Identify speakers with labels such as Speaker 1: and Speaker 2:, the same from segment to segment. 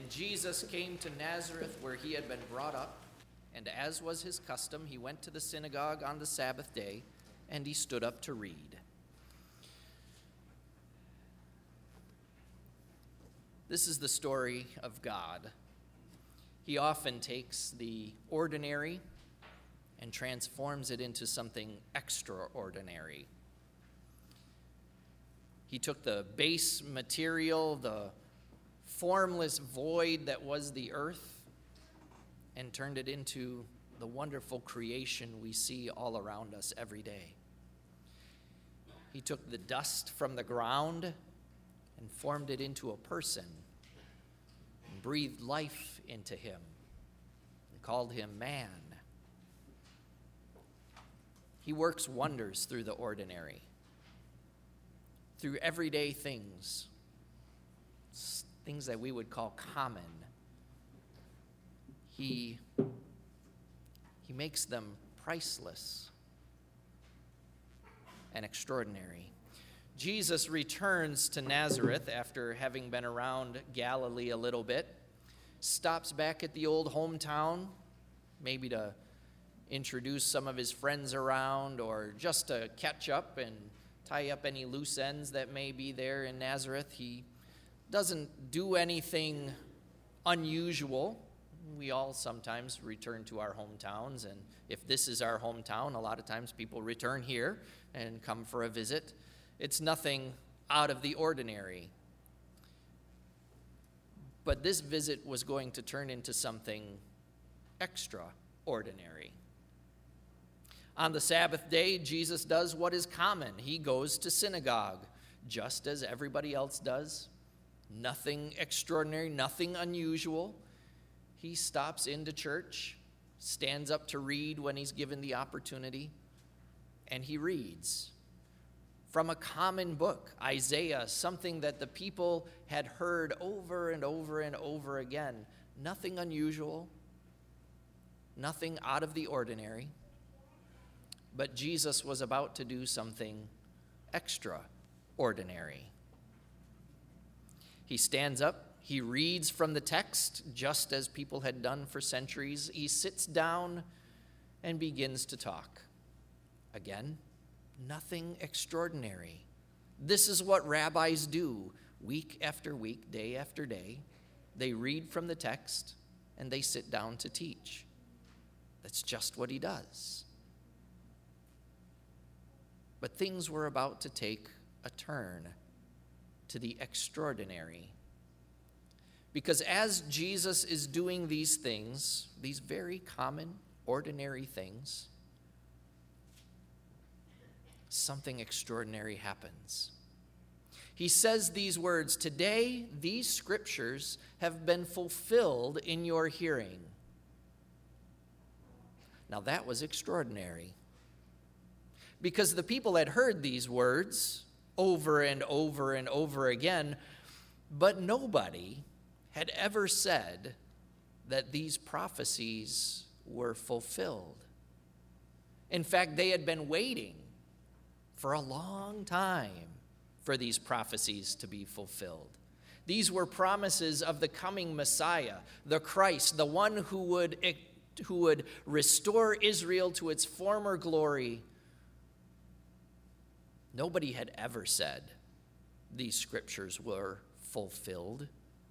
Speaker 1: And Jesus came to Nazareth, where he had been brought up, and as was his custom, he went to the synagogue on the Sabbath day, and he stood up to read. This is the story of God. He often takes the ordinary and transforms it into something extraordinary. He took the base material, the formless void that was the earth, and turned it into the wonderful creation we see all around us every day. He took the dust from the ground and formed it into a person, and breathed life into him, and called him man. He works wonders through the ordinary, through everyday things that we would call common. He makes them priceless and extraordinary. Jesus returns to Nazareth after having been around Galilee a little bit, stops back at the old hometown, maybe to introduce some of his friends around or just to catch up and tie up any loose ends that may be there in Nazareth. He doesn't do anything unusual. We all sometimes return to our hometowns, and if this is our hometown, a lot of times people return here and come for a visit. It's nothing out of the ordinary. But this visit was going to turn into something extraordinary. On the Sabbath day, Jesus does what is common. He goes to synagogue, just as everybody else does. Nothing extraordinary, nothing unusual. He stops into church, stands up to read when he's given the opportunity, and he reads from a common book, Isaiah, something that the people had heard over and over and over again. Nothing unusual, nothing out of the ordinary. But Jesus was about to do something extraordinary. He stands up, he reads from the text, just as people had done for centuries. He sits down and begins to talk. Again, nothing extraordinary. This is what rabbis do week after week, day after day. They read from the text and they sit down to teach. That's just what he does. But things were about to take a turn to the extraordinary. Because as Jesus is doing these things, these very common, ordinary things, something extraordinary happens. He says these words, "Today these scriptures have been fulfilled in your hearing." Now that was extraordinary, because the people had heard these words over and over and over again, but nobody had ever said that these prophecies were fulfilled. In fact, they had been waiting for a long time for these prophecies to be fulfilled. These were promises of the coming Messiah, the Christ, the one who would restore Israel to its former glory. Nobody had ever said these scriptures were fulfilled.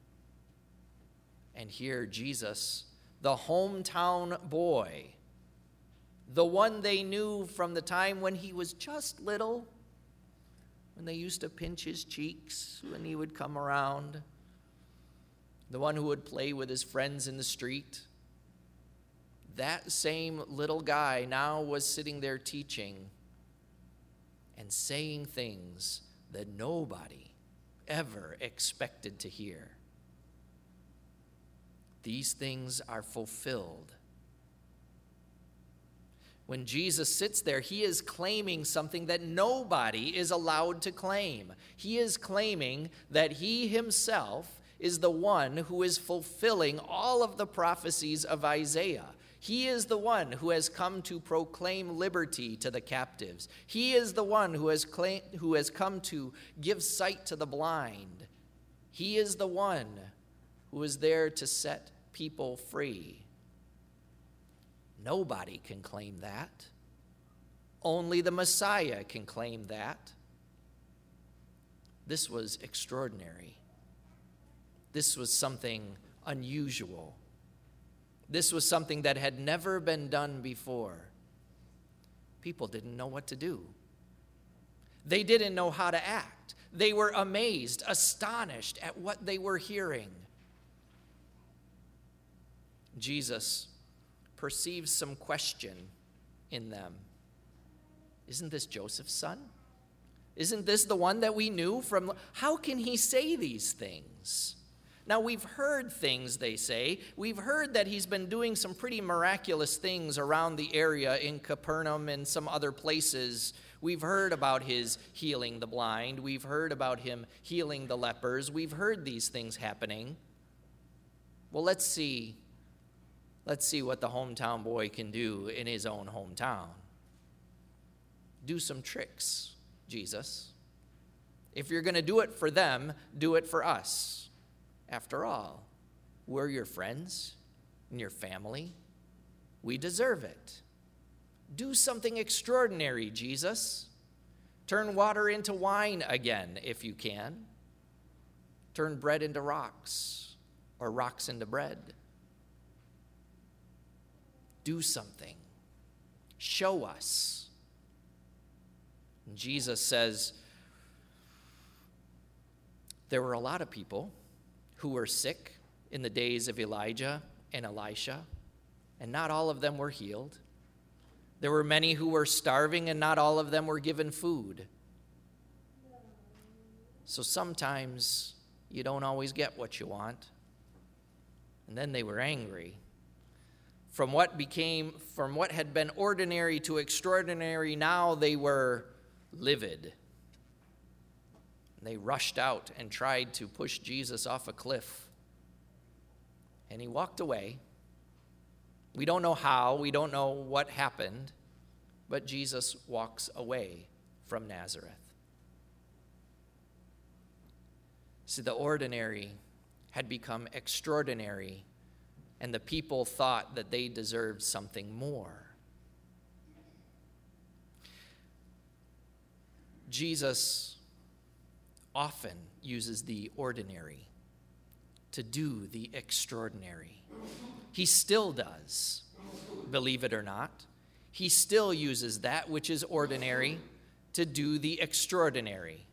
Speaker 1: And here Jesus, the hometown boy, the one they knew from the time when he was just little, when they used to pinch his cheeks when he would come around, the one who would play with his friends in the street, that same little guy now was sitting there teaching and saying things that nobody ever expected to hear. These things are fulfilled. When Jesus sits there, he is claiming something that nobody is allowed to claim. He is claiming that he himself is the one who is fulfilling all of the prophecies of Isaiah. He is the one who has come to proclaim liberty to the captives. He is the one who has come to give sight to the blind. He is the one who was there to set people free. Nobody can claim that. Only the Messiah can claim that. This was extraordinary. This was something unusual. This was something that had never been done before. People didn't know what to do. They didn't know how to act. They were amazed, astonished at what they were hearing. Jesus perceives some question in them. Isn't this Joseph's son? Isn't this the one that we knew from? How can he say these things? Now, we've heard things, they say. We've heard that he's been doing some pretty miraculous things around the area in Capernaum and some other places. We've heard about his healing the blind. We've heard about him healing the lepers. We've heard these things happening. Well, let's see what the hometown boy can do in his own hometown. Do some tricks, Jesus. If you're going to do it for them, do it for us. After all, we're your friends and your family. We deserve it. Do something extraordinary, Jesus. Turn water into wine again, if you can. Turn bread into rocks, or rocks into bread. Do something. Show us. And Jesus says, there were a lot of people who were sick in the days of Elijah and Elisha, and not all of them were healed. There were many who were starving, and not all of them were given food. So sometimes you don't always get what you want. And then they were angry. From what had been ordinary to extraordinary, now they were livid. They rushed out and tried to push Jesus off a cliff. And he walked away. We don't know how, we don't know what happened, but Jesus walks away from Nazareth. See, the ordinary had become extraordinary, and the people thought that they deserved something more. Jesus often uses the ordinary to do the extraordinary. He still does, believe it or not. He still uses that which is ordinary to do the extraordinary.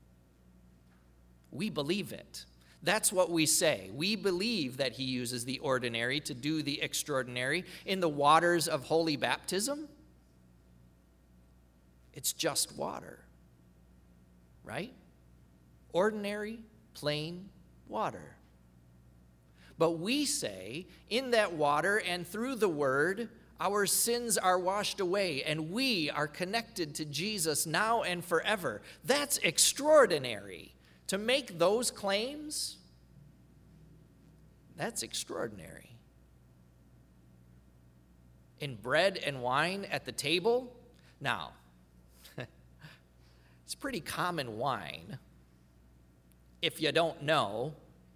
Speaker 1: We believe it. That's what we say. We believe that he uses the ordinary to do the extraordinary. In the waters of holy baptism, it's just water, right? Ordinary, plain water. But we say, in that water and through the word, our sins are washed away, and we are connected to Jesus now and forever. That's extraordinary. To make those claims, that's extraordinary. In bread and wine at the table, now, it's pretty common wine. If you don't know,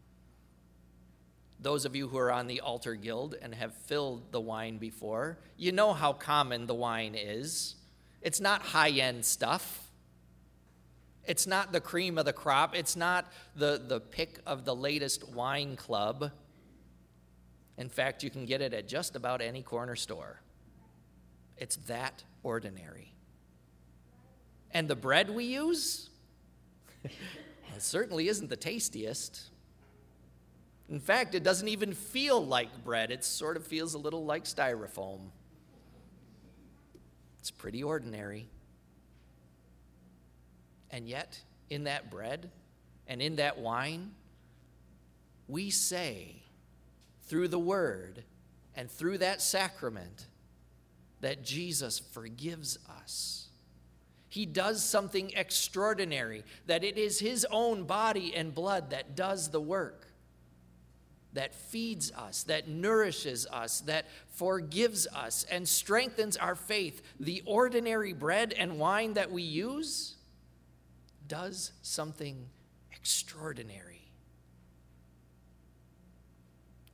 Speaker 1: those of you who are on the altar guild and have filled the wine before, you know how common the wine is. It's not high-end stuff. It's not the cream of the crop. It's not the pick of the latest wine club. In fact, you can get it at just about any corner store. It's that ordinary. And the bread we use? It certainly isn't the tastiest. In fact, it doesn't even feel like bread. It sort of feels a little like styrofoam. It's pretty ordinary. And yet, in that bread and in that wine, we say, through the word and through that sacrament, that Jesus forgives us. He does something extraordinary, that it is his own body and blood that does the work, that feeds us, that nourishes us, that forgives us and strengthens our faith. The ordinary bread and wine that we use does something extraordinary.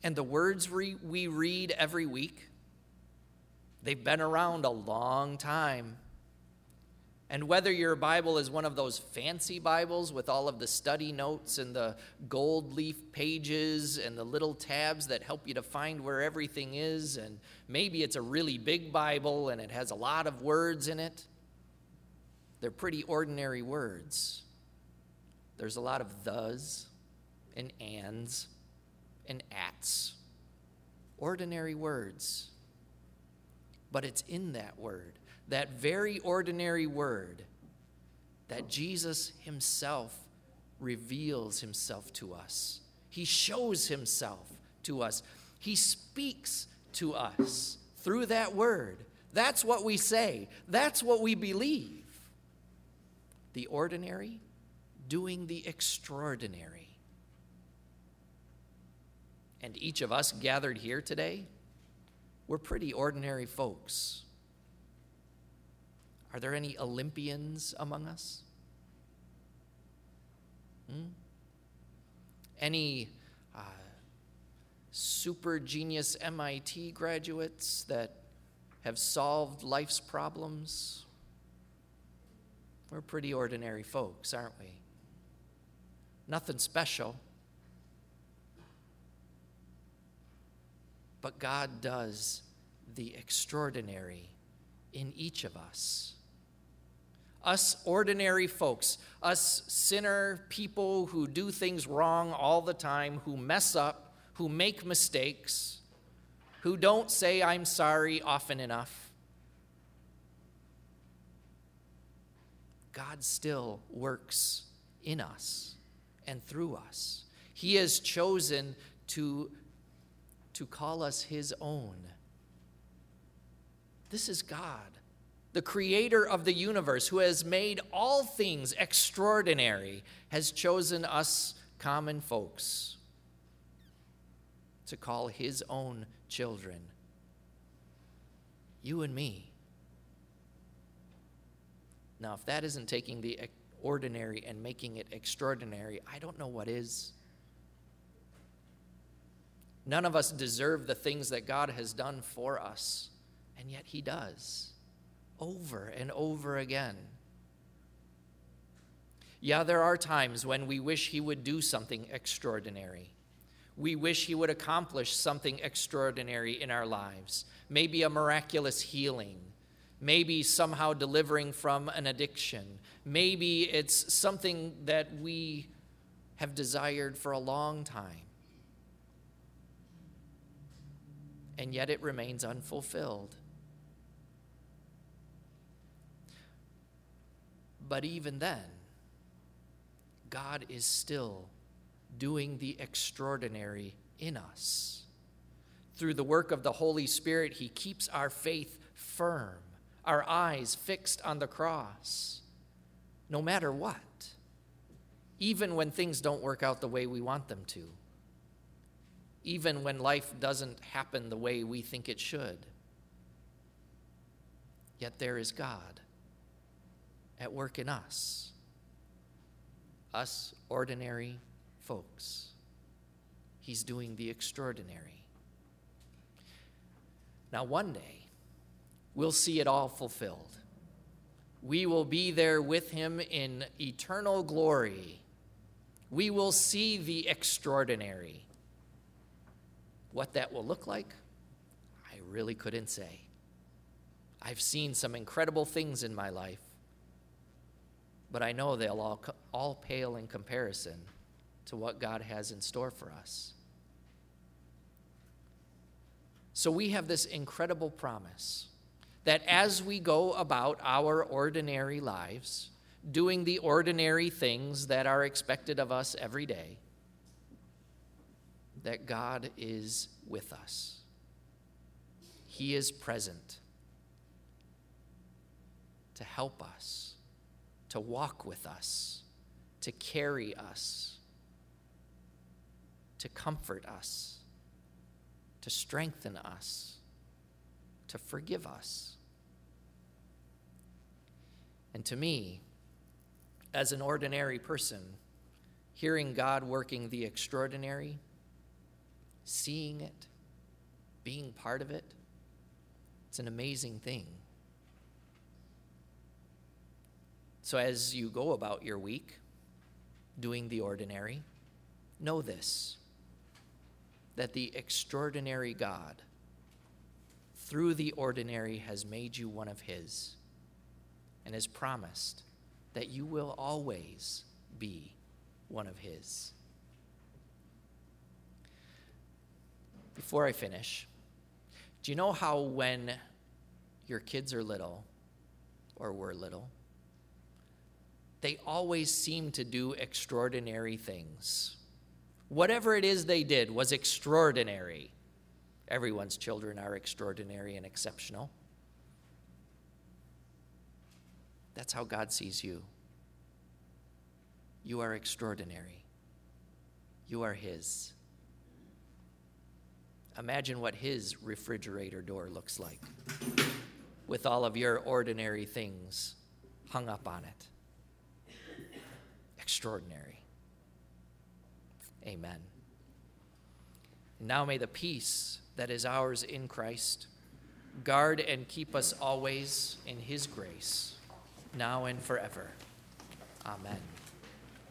Speaker 1: And the words we read every week, they've been around a long time. And whether your Bible is one of those fancy Bibles with all of the study notes and the gold leaf pages and the little tabs that help you to find where everything is, and maybe it's a really big Bible and it has a lot of words in it, they're pretty ordinary words. There's a lot of thes and ands and ats, ordinary words. But it's in that word, that very ordinary word, that Jesus himself reveals himself to us. He shows himself to us. He speaks to us through that word. That's what we say. That's what we believe. The ordinary doing the extraordinary. And each of us gathered here today, we're pretty ordinary folks. Are there any Olympians among us? Any super genius MIT graduates that have solved life's problems? We're pretty ordinary folks, aren't we? Nothing special. But God does the extraordinary in each of us. Us ordinary folks, us sinner people who do things wrong all the time, who mess up, who make mistakes, who don't say I'm sorry often enough. God still works in us and through us. He has chosen to call us his own. This is God, the creator of the universe, who has made all things extraordinary, has chosen us common folks to call his own children. You and me. Now, if that isn't taking the ordinary and making it extraordinary, I don't know what is. None of us deserve the things that God has done for us, and yet he does, over and over again. Yeah, there are times when we wish he would do something extraordinary. We wish he would accomplish something extraordinary in our lives. Maybe a miraculous healing. Maybe somehow delivering from an addiction. Maybe it's something that we have desired for a long time. And yet it remains unfulfilled. But even then, God is still doing the extraordinary in us. Through the work of the Holy Spirit, he keeps our faith firm, our eyes fixed on the cross, no matter what, even when things don't work out the way we want them to. Even when life doesn't happen the way we think it should. Yet there is God at work in us ordinary folks. He's doing the extraordinary. Now one day, we'll see it all fulfilled. We will be there with him in eternal glory. We will see the extraordinary. What that will look like, I really couldn't say. I've seen some incredible things in my life, but I know they'll all pale in comparison to what God has in store for us. So we have this incredible promise that as we go about our ordinary lives, doing the ordinary things that are expected of us every day, that God is with us. He is present to help us, to walk with us, to carry us, to comfort us, to strengthen us, to forgive us. And to me, as an ordinary person, hearing God working the extraordinary seeing it, being part of it. It's an amazing thing. So as you go about your week, doing the ordinary, know this, that the extraordinary God, through the ordinary, has made you one of his and has promised that you will always be one of his. Before I finish, do you know how when your kids are little, or were little, they always seem to do extraordinary things? Whatever it is they did was extraordinary. Everyone's children are extraordinary and exceptional. That's how God sees you. You are extraordinary. You are his. Imagine what his refrigerator door looks like with all of your ordinary things hung up on it. Extraordinary. Amen. And now may the peace that is ours in Christ guard and keep us always in his grace, now and forever. Amen.